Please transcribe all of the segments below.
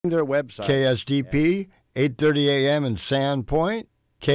their website. KSDP, 8:30 a.m. in Sandpoint.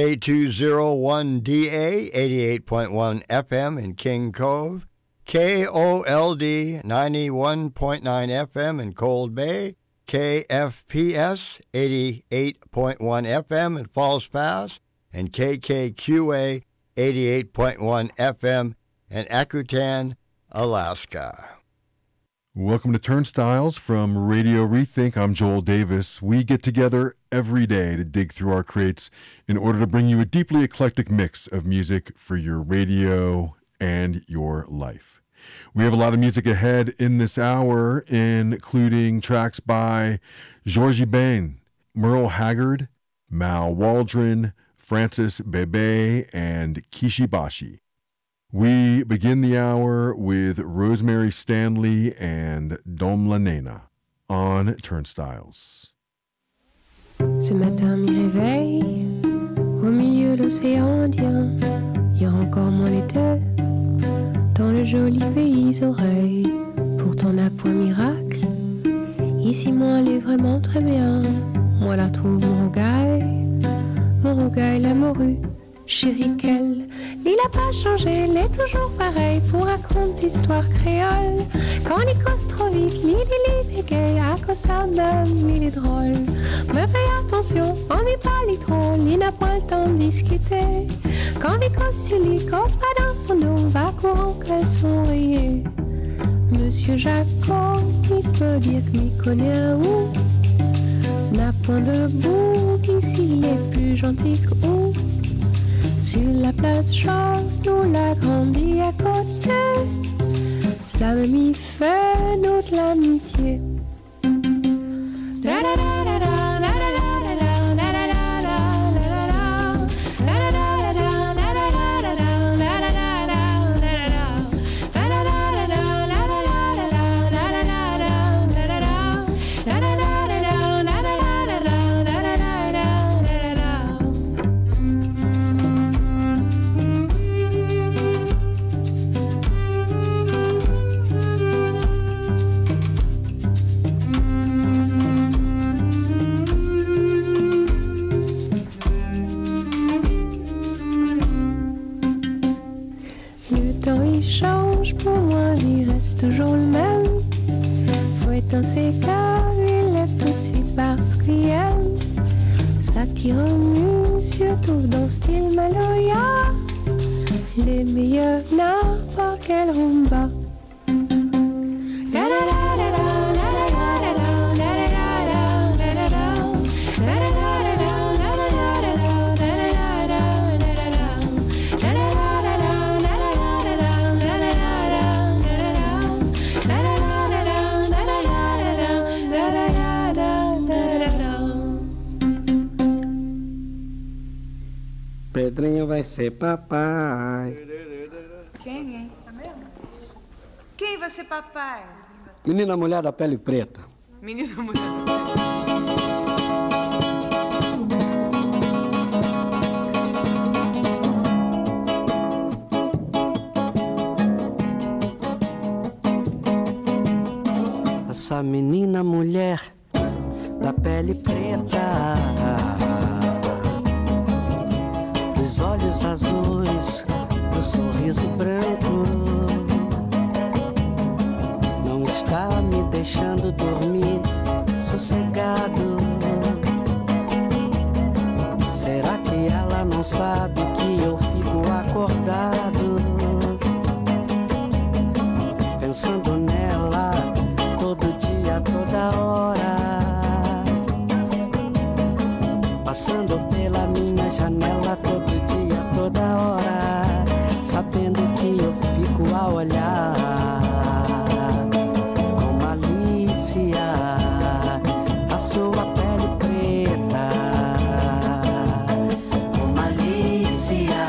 K201DA, 88.1 FM in King Cove. KOLD, 91.9 FM in Cold Bay. KFPS, 88.1 FM in Falls Pass. And KKQA, 88.1 FM in Akutan, Alaska. Welcome to Turnstiles from Radio Rethink. I'm Joel Davis. We get together every day to dig through our crates in order to bring you a deeply eclectic mix of music for your radio and your life. We have a lot of music ahead in this hour, including tracks by Georgie Bain, Merle Haggard, Mal Waldron, Francis Bebe, and Kishibashi. We begin the hour with Rosemary Stanley and Dom La Nena on Turnstiles. Ce matin, m'y réveille au milieu de l'océan Indien. Hier encore mon été dans le joli pays oreilles. Pour ton appoint miracle, ici moi elle est vraiment très bien. Moi la trouve mon rogaille la morue. Chérie qu'elle, il n'a pas changé, il est toujours pareil pour raconter des histoires créoles. Quand il cause trop vite, il est gay, à cause ça même, il est drôle. Me fais attention, on n'est pas les drôles, il n'a pas le temps de discuter. Quand il cause sur lui, cause pas dans son eau, va courant qu'elles sont rayées. Monsieur Jacob, il peut dire qu'il connaît un où n'a point de bouc, ici il est plus gentil qu'où. Sur la place Chauve, nous l'a grandi à côté. Ça m'y fait notre l'amitié. Toujours le même, faut éteindre ses câbles, il lève tout de suite parce qu'il aime ça qui remue, surtout dans style Maloya. Les meilleurs n'importe quel rumba. Pedrinho vai ser papai. Quem, hein? É mesmo? Quem vai ser papai? Menina mulher da pele preta. Menina mulher. Essa menina mulher da pele preta, dos olhos azuis, do sorriso branco, não está me deixando dormir sossegado. Será que ela não sabe que eu fico acordado, pensando nela todo dia, toda hora, passando pela minha janela todo dia, toda hora, sabendo que eu fico a olhar com malícia a sua pele preta, com malícia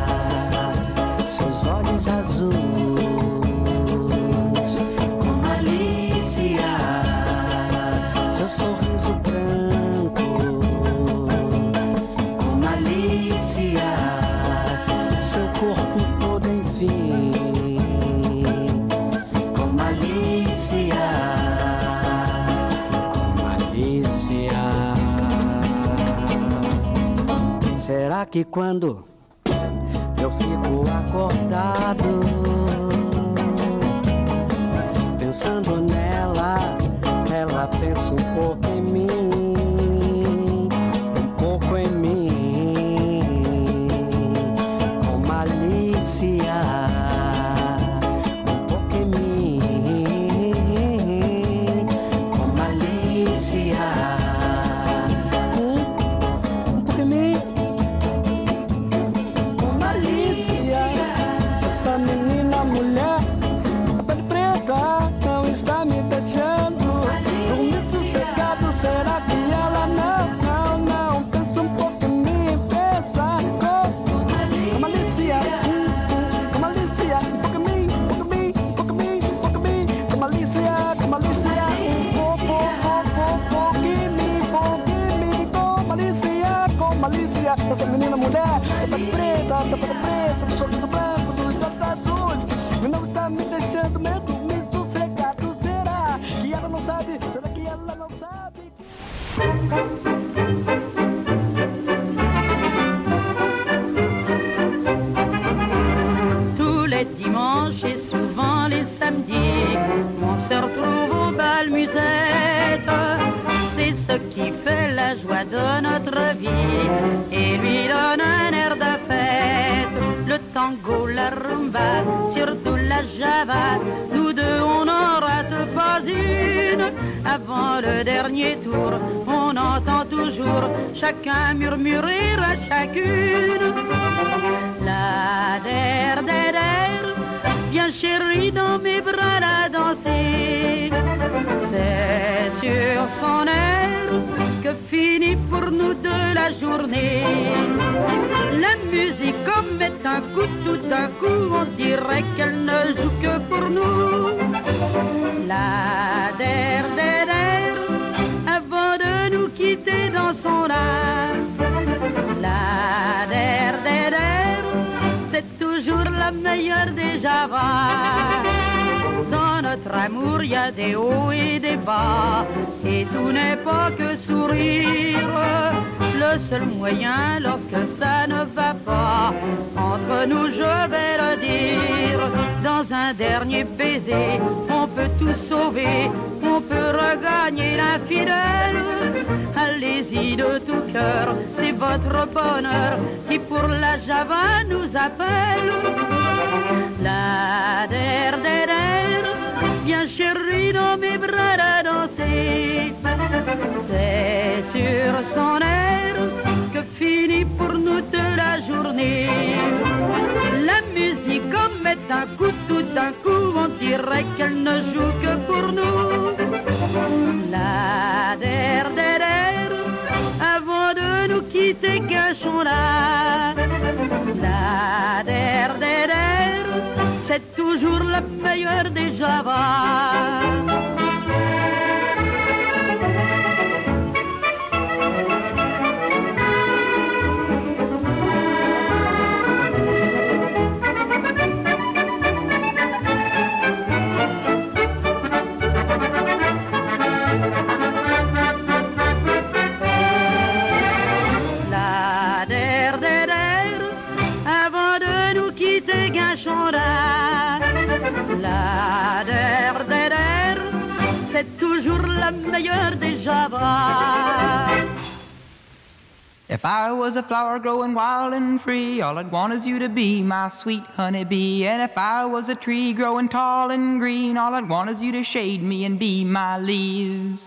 seus olhos azuis, com malícia seu sorriso branco, Será que quando eu fico acordado pensando nela, ela pensa um pouco em mim, um pouco em mim, com malícia, um pouco em mim, com malícia. Essa menina mulher, pele preta, não está me deixando dormir sossegado. Será que ela não pensa um pouco em mim, pensa com malícia, com malícia, um pouco em mim, um pouco em mim, um pouco em mim, um pouco em mim, com malícia, um pouco em mim, com malícia. Essa menina mulher, pele preta, do sorriso branco, dos olhos azuis, não está me deixando medo, me sossegado. Será que ela não sabe? Será que ela não sabe? Tous les dimanches et souvent les samedis, on se retrouve au bal musette. C'est ce qui fait la joie de notre vie et lui donne un air de fête. Le tango, la rumba, surtout la java, nous deux on n'en rate pas une. Avant le dernier tour, on entend toujours chacun murmurer à chacune. La der der der, viens chérie dans mes bras la danser. C'est sur son air que finit pour nous deux la journée. La musique comme est un coup, tout d'un coup on dirait qu'elle ne joue que pour nous. La der der der, avant de nous quitter dans son art. La der der der, c'est toujours la meilleure des javas. Dans notre amour, y a des hauts et des bas, et tout n'est pas que sourire. Le seul moyen, lorsque ça ne va pas, entre nous, je vais le dire. Dans un dernier baiser, on peut tout sauver, on peut regagner l'infidèle. Allez-y de tout cœur, c'est votre bonheur qui pour la java nous appelle. La der der der, viens chérie dans mes bras à danser. C'est sur son air que finit pour nous deux la journée. La musique comme est un coup, tout d'un coup on dirait qu'elle ne joue que pour nous. La der der der, avant de nous quitter cachons-la. La der der der, c'est toujours la meilleure des javas. La der der der, avant de nous quitter gachons-la. La der der der, c'est toujours la meilleure des javas. If I was a flower growing wild and free, all I'd want is you to be my sweet honeybee. And if I was a tree growing tall and green, all I'd want is you to shade me and be my leaves.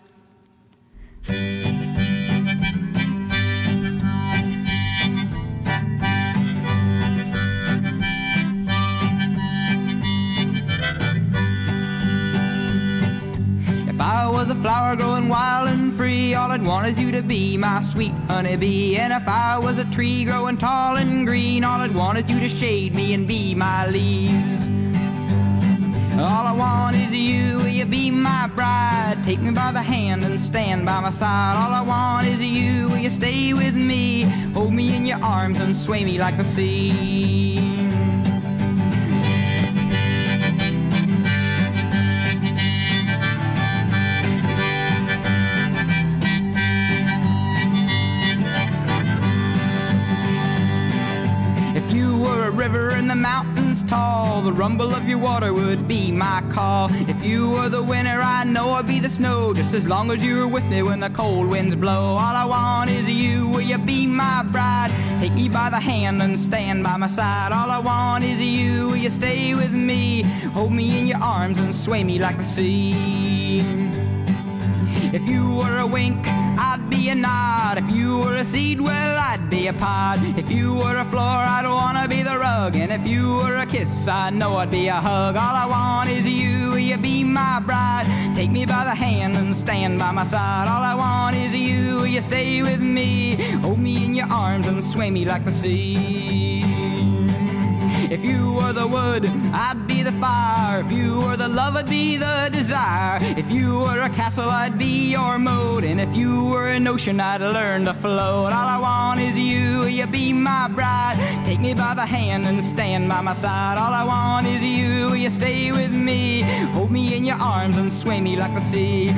If I was a flower growing wild and free, all I'd want is you to be my sweet honeybee. And if I was a tree growing tall and green, all I'd want is you to shade me and be my leaves. All I want is you, will you be my bride? Take me by the hand and stand by my side. All I want is you, will you stay with me? Hold me in your arms and sway me like the sea. mountains tall, the rumble of your water would be my call. If you were the winter, I know I'd be the snow, just as long as you're with me when the cold winds blow. All I want is you, will you be my bride? Take me by the hand and stand by my side. All I want is you, will you stay with me? Hold me in your arms and sway me like the sea. If you were a wink, I'd be a nod. If you were a seed, well, I'd be a pod. If you were a floor, I'd wanna be the rug. And if you were a kiss, I know I'd be a hug. All I want is you, will you be my bride? Take me by the hand and stand by my side. All I want is you, will you stay with me? Hold me in your arms and sway me like the sea. If you were the wood, I'd be the fire. If you were the love, I'd be the desire. If you were a castle, I'd be your moat. And if you were an ocean, I'd learn to float. All I want is you, will you be my bride? Take me by the hand and stand by my side. All I want is you, will you stay with me? Hold me in your arms and sway me like the sea.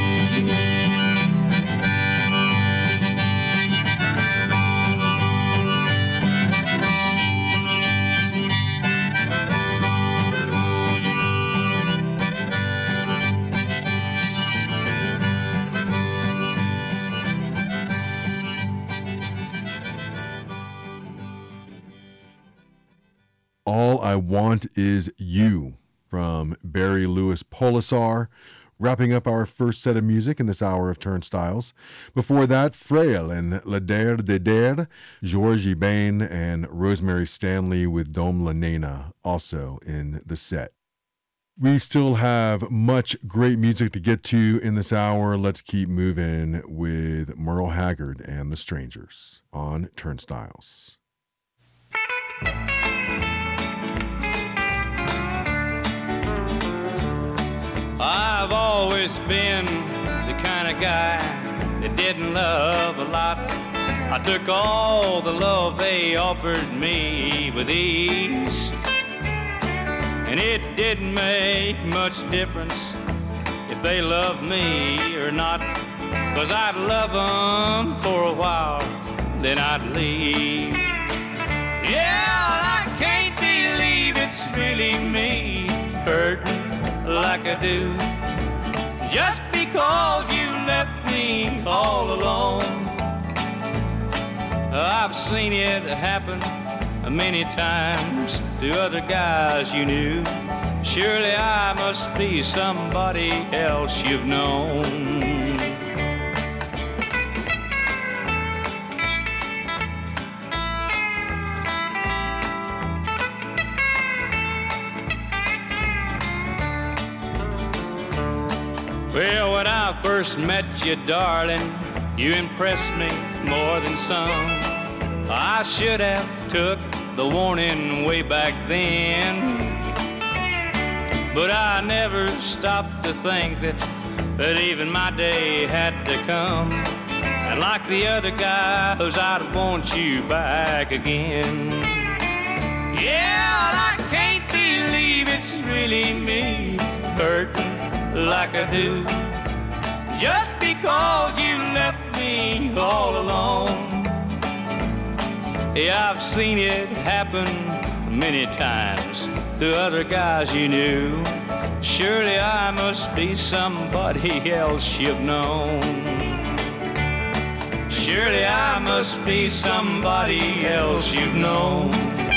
All I Want Is You from Barry Louis Polisar, wrapping up our first set of music in this hour of Turnstiles. Before that, Frail and La Der de Der, Georgie Bain and Rosemary Stanley with Dom La Nena also in the set. We still have much great music to get to in this hour. Let's keep moving with Merle Haggard and the Strangers on Turnstiles. I've always been the kind of guy that didn't love a lot. I took all the love they offered me with ease, and it didn't make much difference if they loved me or not, 'cause I'd love them for a while, then I'd leave. Yeah, I can't believe it's really me hurting like I do, just because you left me all alone. I've seen it happen many times to other guys you knew. Surely I must be somebody else you've known. Well, when I first met you, darling, you impressed me more than some. I should have took the warning way back then, but I never stopped to think that even my day had to come. And like the other guys, I'd want you back again. Yeah, I can't believe it's really me hurting like I do, just because you left me all alone. Yeah, I've seen it happen many times to other guys you knew. Surely I must be somebody else you've known. Surely I must be somebody else you've known.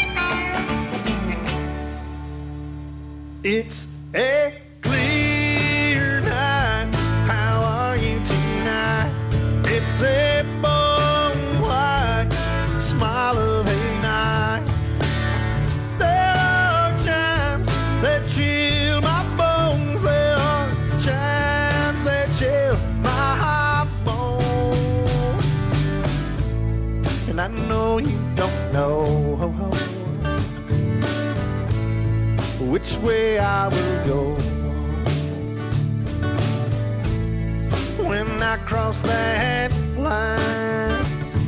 It's a clear night. How are you tonight? It's a bone white smile of a night. There are chimes that chill my bones. There are chimes that chill my bones. And I know you don't know which way I will go when I cross that line.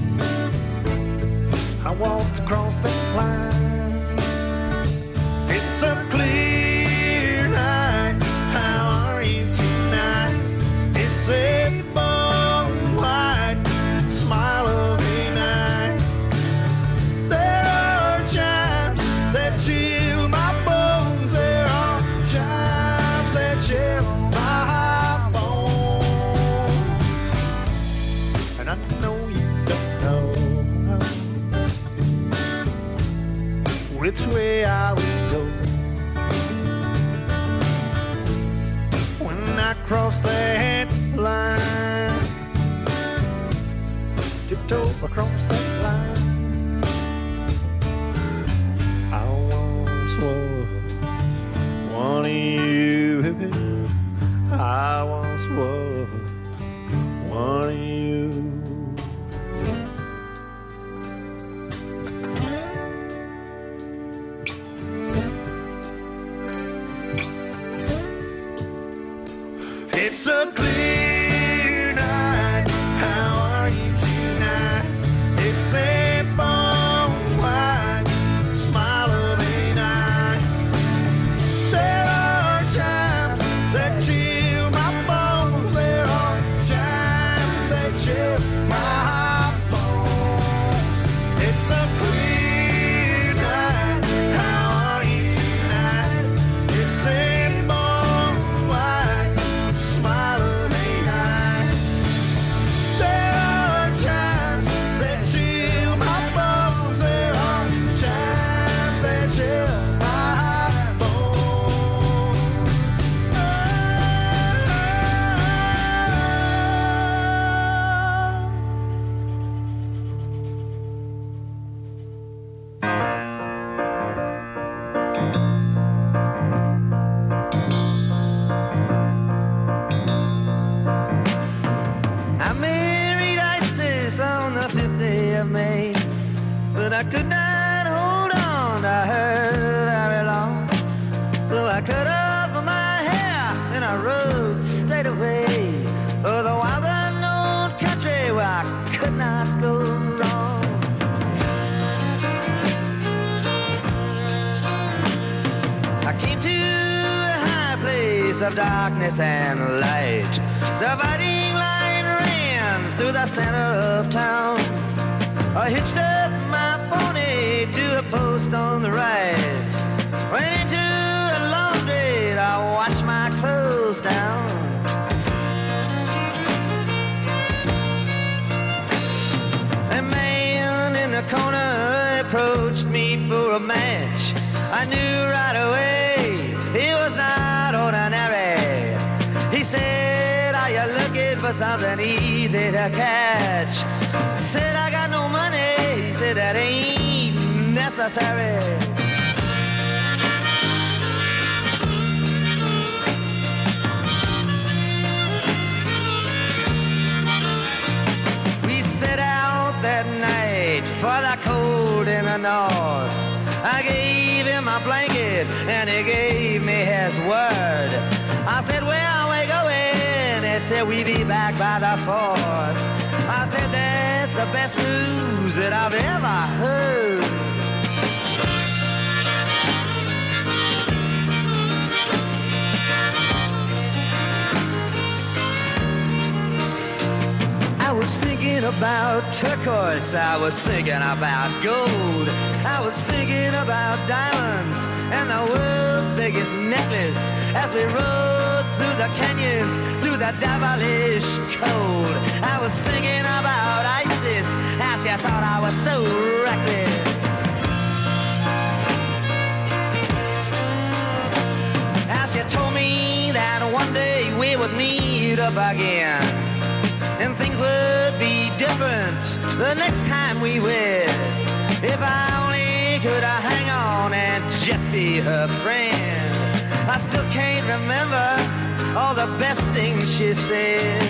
I walked across that line. It's a clear night. How are you tonight? It's a bone white smile of a night. There are chimes that you how it goes. When I cross that line, tiptoe across that line, I once was one of you, baby. I once was one of you. It's a clear night. How are you tonight? It's a bone white smile of a night. There are times that chill my bones. There are times that chill my bones. It's a clear night. How are you tonight? It's a bone white smile of a night. There are times that chill my bones. There are times that chill my bones. I married Isis on the 5th day of May, but I could not hold on to her very long. So I cut off my hair and I rode straight away for the wild unknown country where I could not go wrong. I came to a high place of darkness and light. The dividing line ran through the center of town. I hitched up my pony to a post on the right. Went into a laundry to wash my clothes down. A man in the corner approached me for a match. I knew right away he was not ordinary. He said, "Are you looking for something easy to catch?" Said, "I got no money." He said, "That ain't necessary." We set out that night for the cold in the north. I gave him my blanket and he gave me his word. I said, "Where are we going?" He said, "We'll be back by the 4th. I said, "That's the best news that I've ever heard." I was thinking about turquoise, I was thinking about gold, I was thinking about diamonds and the world's biggest necklace as we rode through the canyons, through the devilish cold. I was thinking about Isis, how she thought I was so reckless. How she told me that one day we would meet up again and things would be different the next time we wed. If I only could hang on and just be her friend. I still can't remember all the best things she said.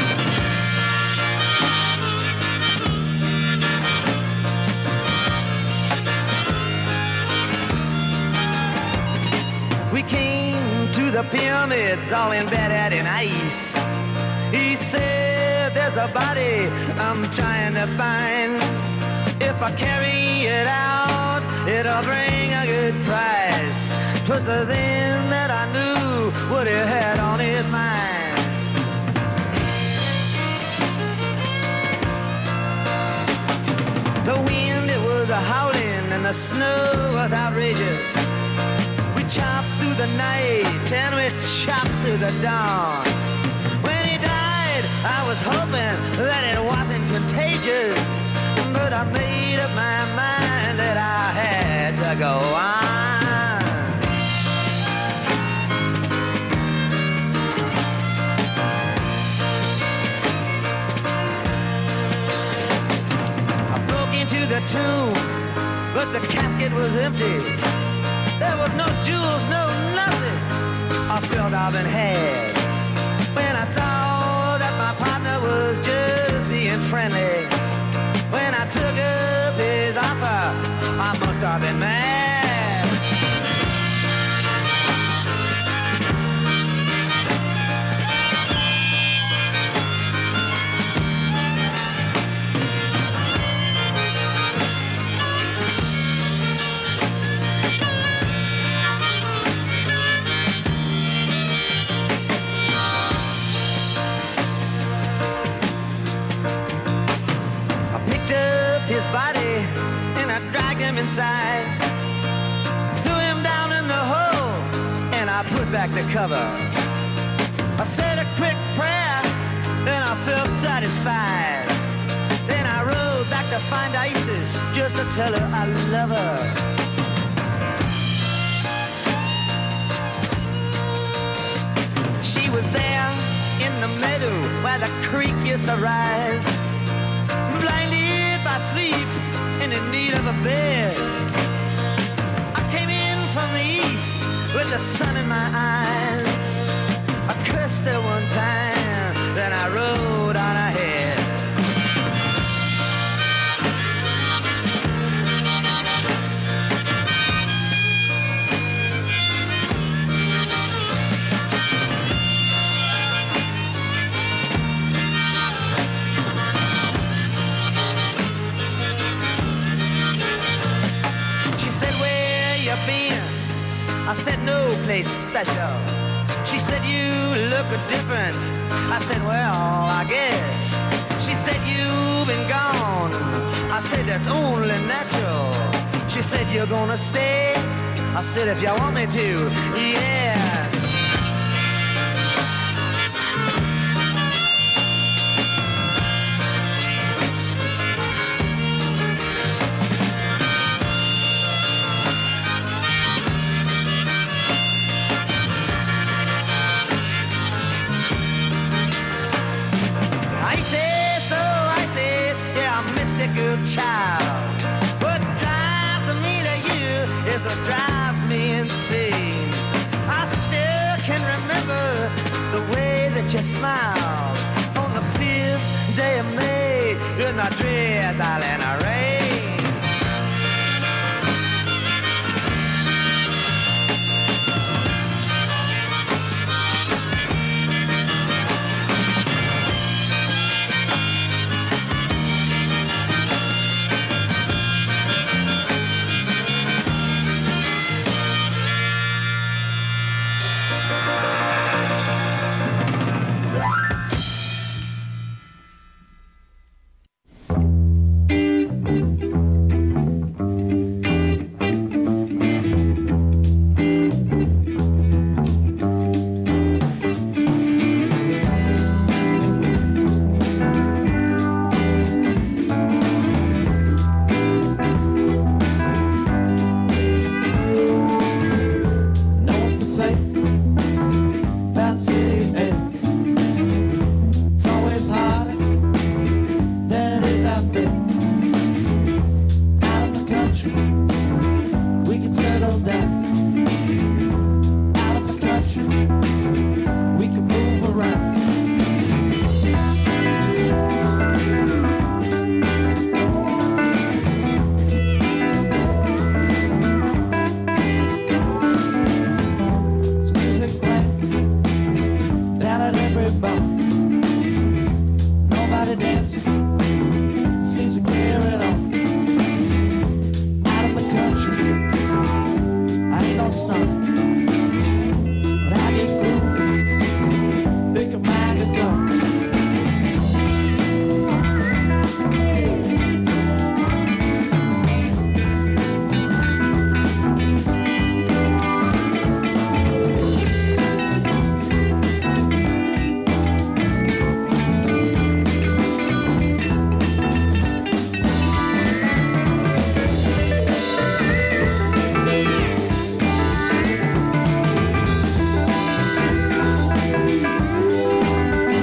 We came to the pyramids all embedded in ice. He said, "There's a body I'm trying to find. If I carry it out, it'll bring a good price." 'Twas then that I knew what he had on his mind. The wind, it was a-howling and the snow was outrageous. We chopped through the night and we chopped through the dawn. When he died, I was hoping that it wasn't contagious, but I made up my mind that I had to go on. the tomb, but the casket was empty. There was no jewels, no nothing I felt I've been had. When I saw that my partner was just being friendly, when I took up his offer, I must have been mad. His body, and I dragged him inside, threw him down in the hole, and I put back the cover. I said a quick prayer, then I felt satisfied. Then I rode back to find Isis, just to tell her I love her. She was there in the meadow where the creek used to rise, blindly by sleep and in need of a bed. I came in from the east with the sun in my eyes. I cursed her one time, then I rode on ahead. I said no place special. She said you look different. I said well, I guess. She said you've been gone. I said that's only natural. She said you're gonna stay. I said if you want me to, yes. Good child. What drives me to you is what drives me insane. I still can remember the way that you smiled on the 5th day of May in the drizzle and the rain.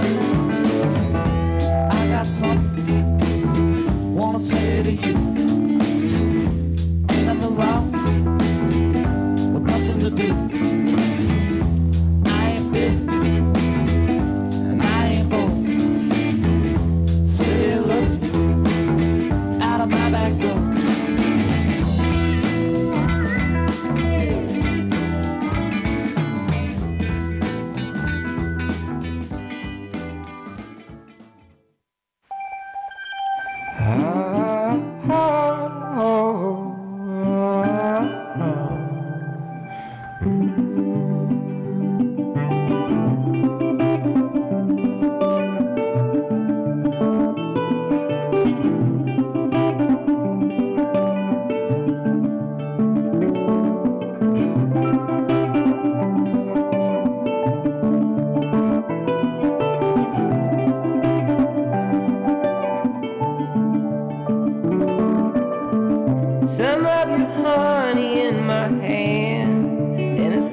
Wanna say to you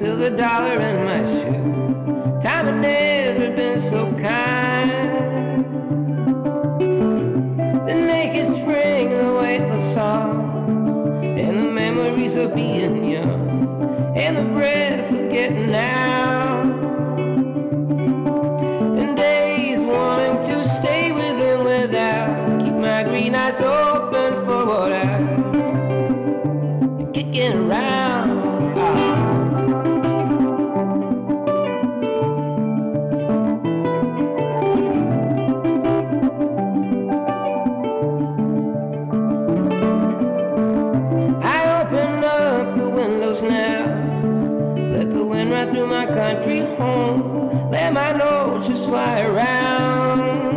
silver dollar in my shoe. Time had never been so kind. The naked spring, the weightless songs, and the memories of being young, and the breath of getting out, and days wanting to stay with and without. Keep my green eyes open for what I'm kicking around. Through my country home, let my nose just fly around,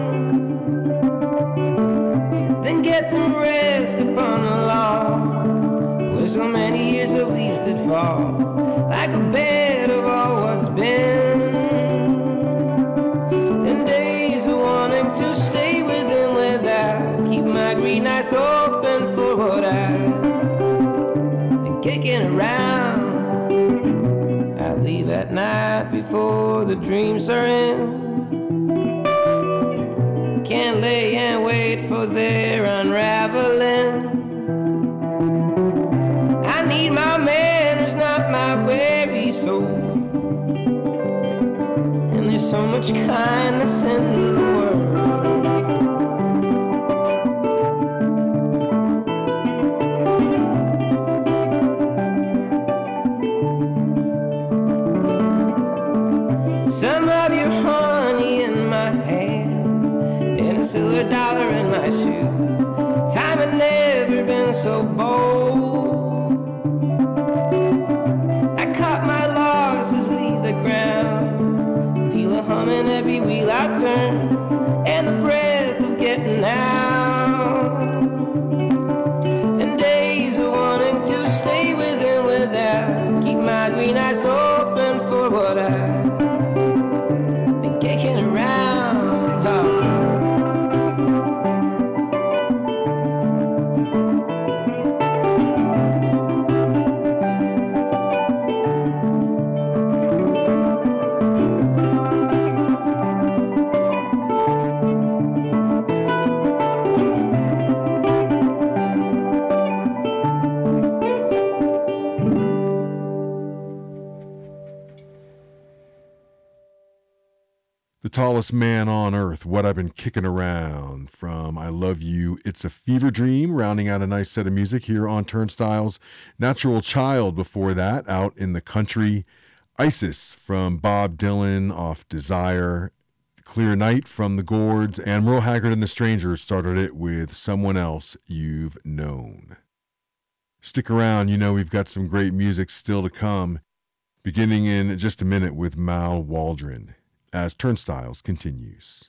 then get some rest upon the lawn, where so many years of leaves did fall, like a bed of all what's been, and days of wanting to stay with and without. Keep my green eyes open for what I've been kicking around. Leave at night before the dreams are in. Can't lay and wait for their unraveling. I need my manners, not my weary soul. And there's so much kindness in the world. Some of your honey in my hand, and a silver dollar in my shoe. Time had never been so bold. I caught my losses leave the ground, feel a hum in every wheel I turn, and the breath of getting out, and days of wanting to stay with and without. Keep my green eyes open for what I've been kicking around, Lord. The Tallest Man on Earth, What I've Been Kicking Around, from I Love You, It's a Fever Dream, rounding out a nice set of music here on Turnstiles. Natural Child before that, Out in the Country. Isis from Bob Dylan off Desire. Clear Night from the Gourds, and Merle Haggard and the Strangers started it with Someone Else You've Known. Stick around, you know we've got some great music still to come, beginning in just a minute with Mal Waldron, as Turnstiles continues.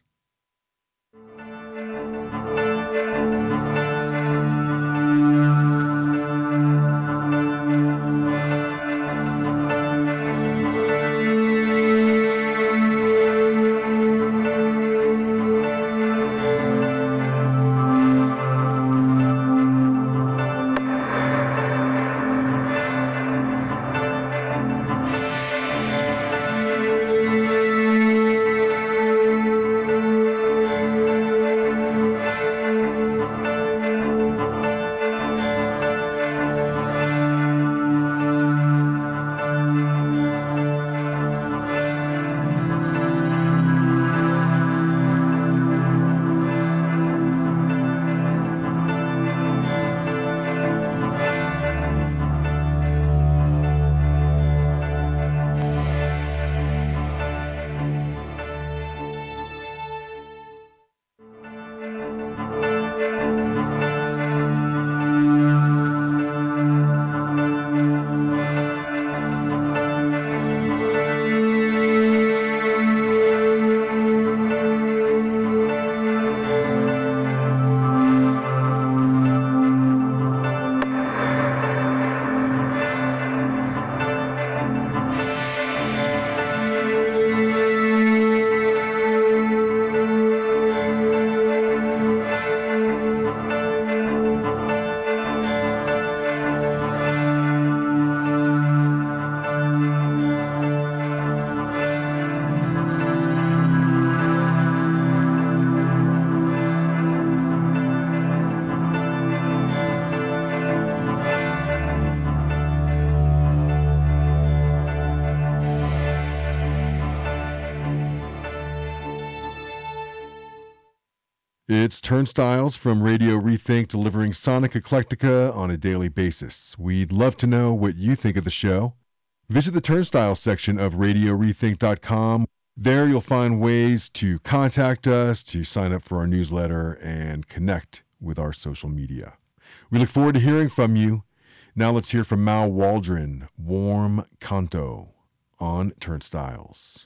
It's Turnstiles from Radio Rethink, delivering sonic eclectica on a daily basis. We'd love to know what you think of the show. Visit the Turnstiles section of RadioRethink.com. There you'll find ways to contact us, to sign up for our newsletter, and connect with our social media. We look forward to hearing from you. Now let's hear from Mal Waldron, Warm Canto, on Turnstiles.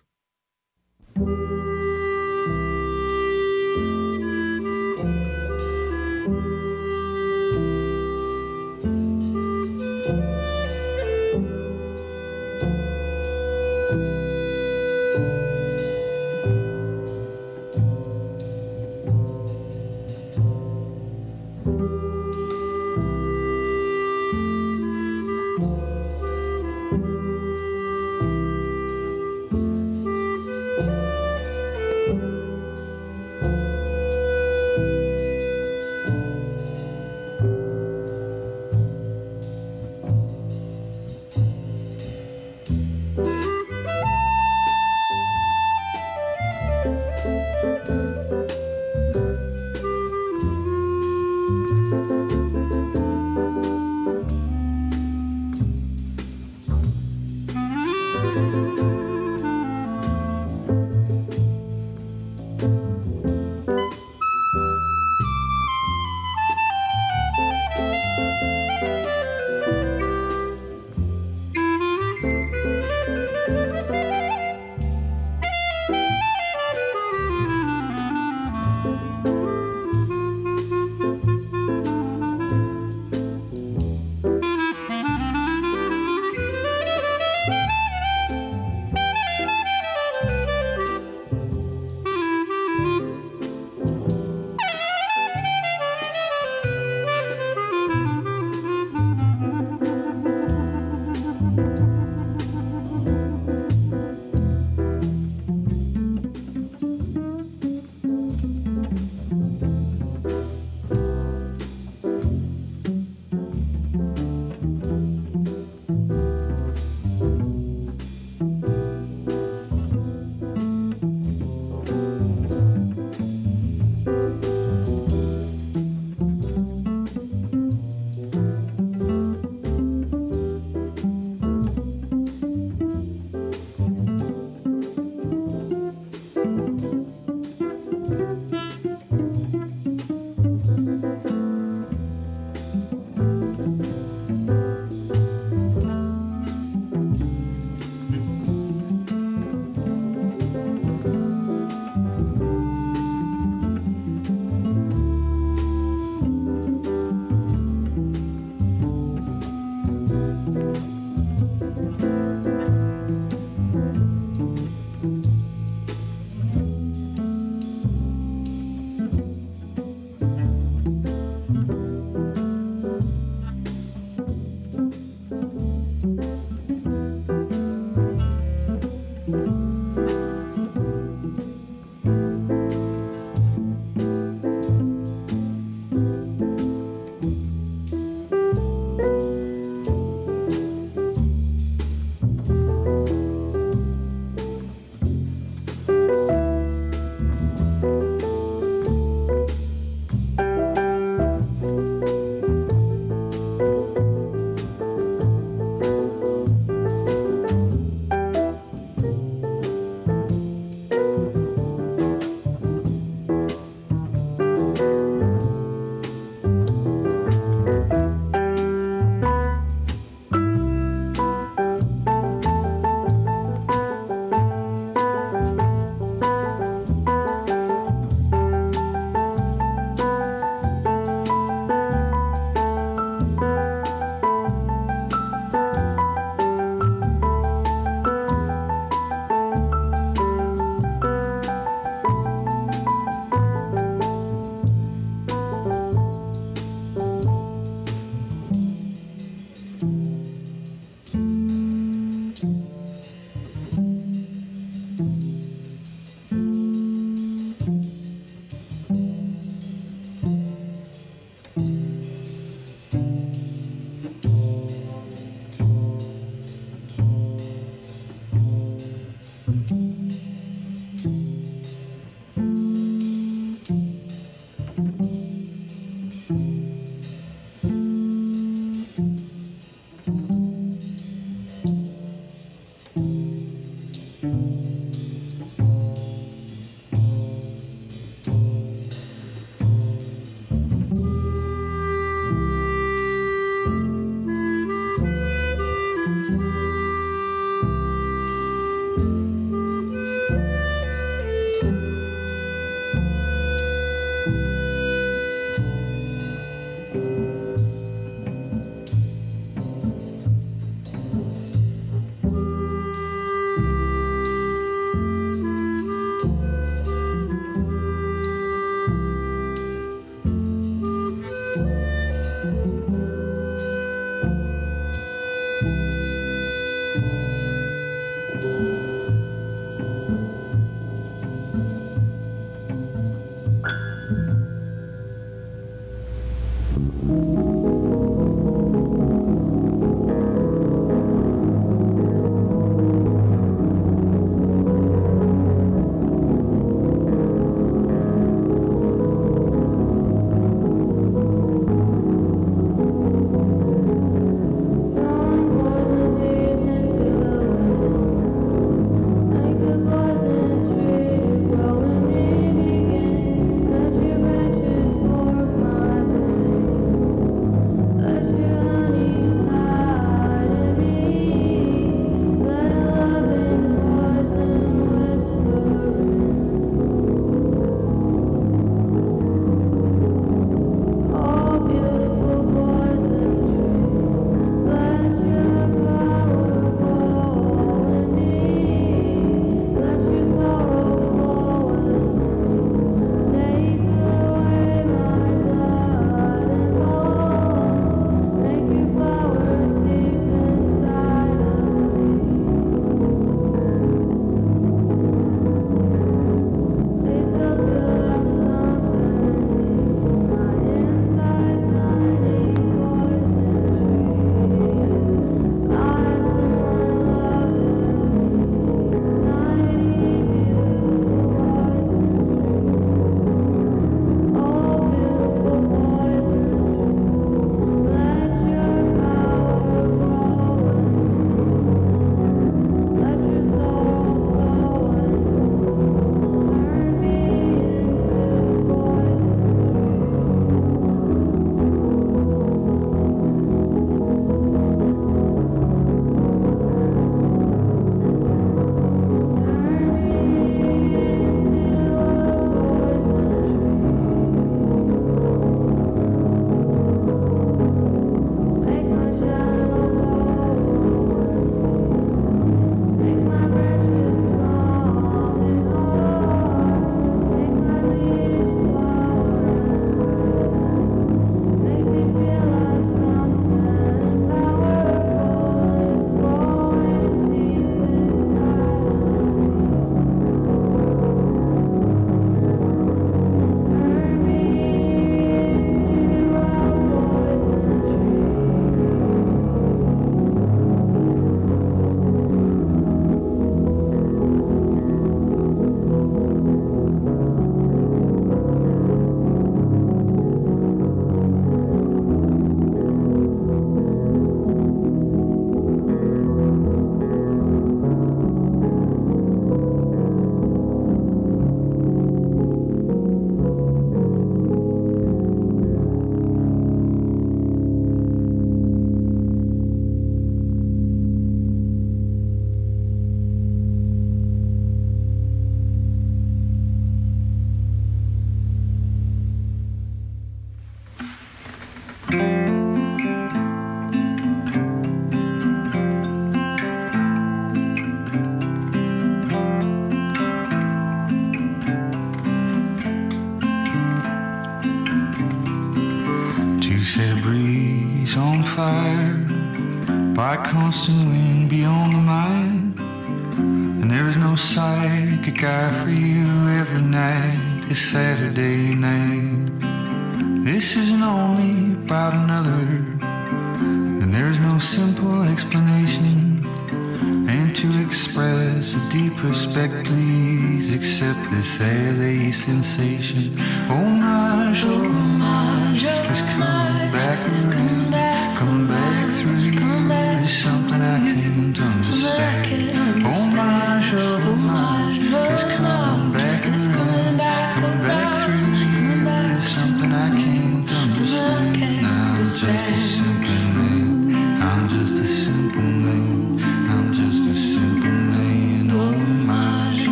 You set a breeze on fire by constant wind beyond the mind. And there is no psychic eye for you. Every night is Saturday night. This isn't only about another, and there is no simple explanation. And to express a deep respect, please accept this as a sensation. Homage, homage is coming back around, coming back through you. There's something I can't understand. Homage, homage is coming back around, coming back through you. There's something I can't understand. I'm just a simple man. I'm just a simple man. I'm just a simple man. Homage.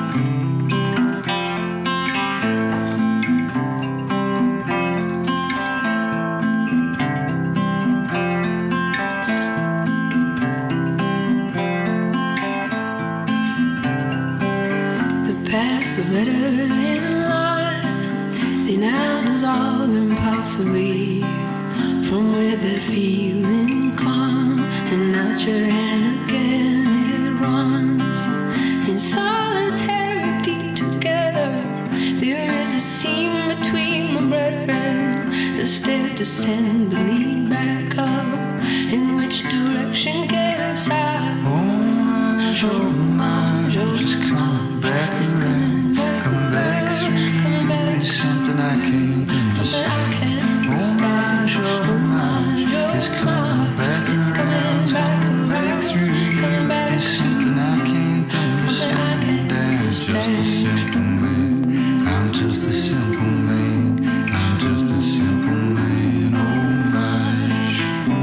The past of letters in line, they now dissolve impossibly from where that feeling clung, and out your hand again it runs in solidarity together. There is a seam between the brethren, the stairs descend to lead back up. In which direction get us out? Homage, homage is coming back around, coming back through you. There's something I can't understand. Homage, homage is coming back around, coming back through you. There's something I can't understand. I'm just a simple man. I'm just a simple man. I'm just a simple man. Homage.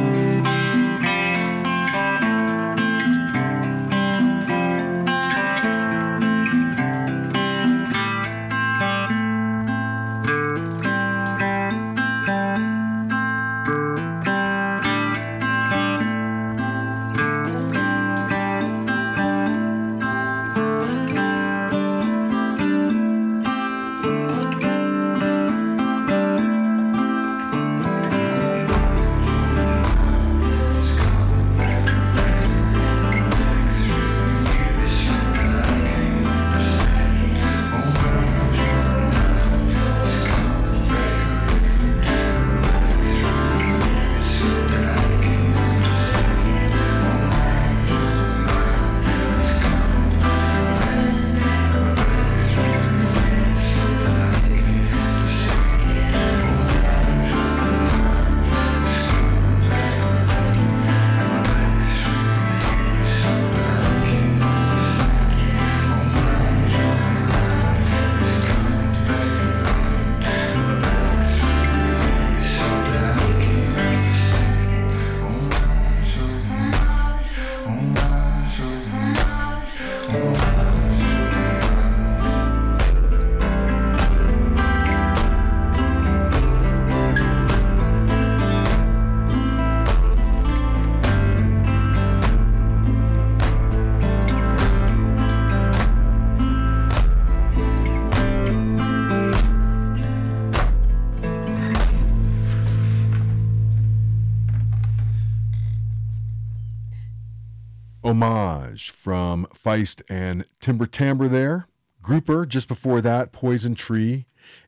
Homage from Feist and Timber Timbre there. Grouper just before that, Poison Tree.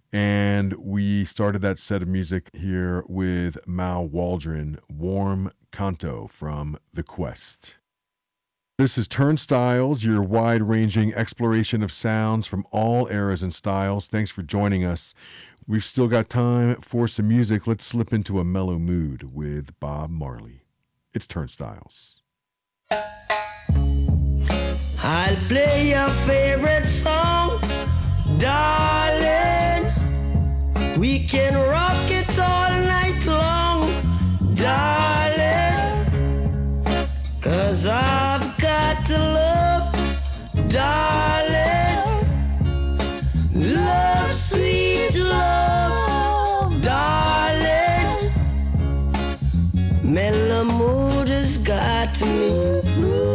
And we started that set of music here with Mal Waldron, Warm Canto from The Quest. This is Turnstiles, your wide-ranging exploration of sounds from all eras and styles. Thanks for joining us. We've still got time for some music. Let's slip into a mellow mood with Bob Marley. It's Turnstiles. I'll play your favorite song, darling. We can rock it all night long, darling. 'Cause I've got to love, darling. Love, sweet love, darling. Mellow mood has got me.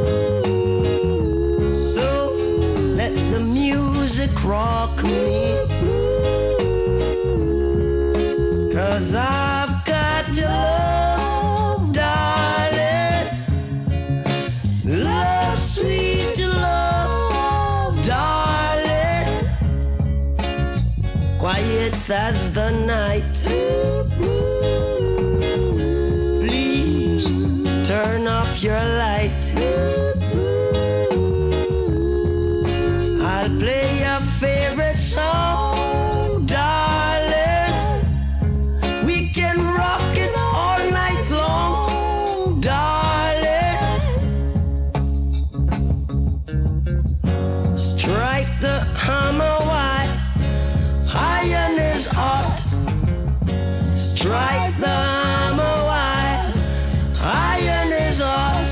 So let the music rock me. 'Cause I've got Please turn off your light. I'll play your favorite song, darling. We can rock it all night long, darling. Strike the hammer while iron is hot. Strike the hammer while iron is hot.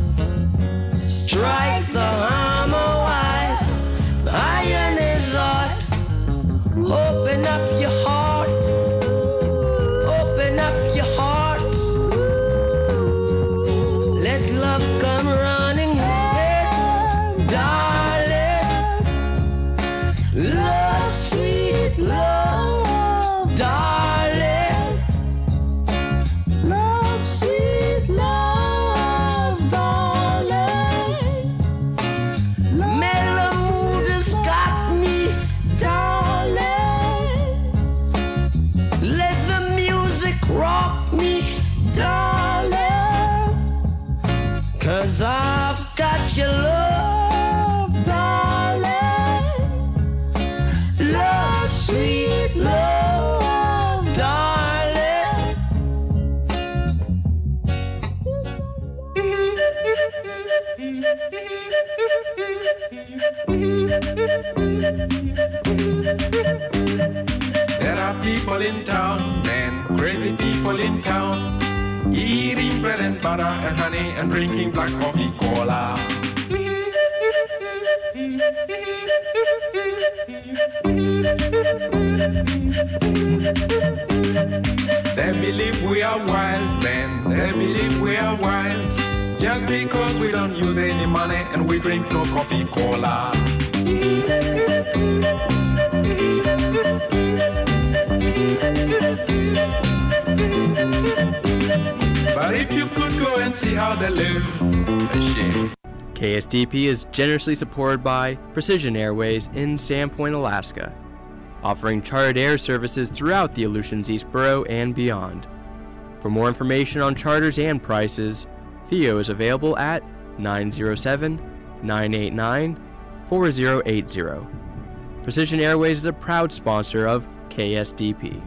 Strike the hammer while iron is hot. Open up your heart. Open up your heart. Let love come running in, darling. Love, sweet love, darling. Love, sweet love, darling. Mellow mood has got me, darling. Let the music rock me, darling. 'Cause I've got your love, darling. Love, sweet love, darling. There are people in town, and crazy people in town, eating bread and butter and honey and drinking black coffee cola. They believe we are wild, man. They believe we are wild. Just because we don't use any money and we drink no coffee cola. But if you could go and see how they live, a shame. KSDP is generously supported by Precision Airways in Sandpoint, Alaska, offering chartered air services throughout the Aleutians East Borough and beyond. For more information on charters and prices, Theo is available at 907-989-4080. Precision Airways is a proud sponsor of KSDP.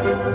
Bye.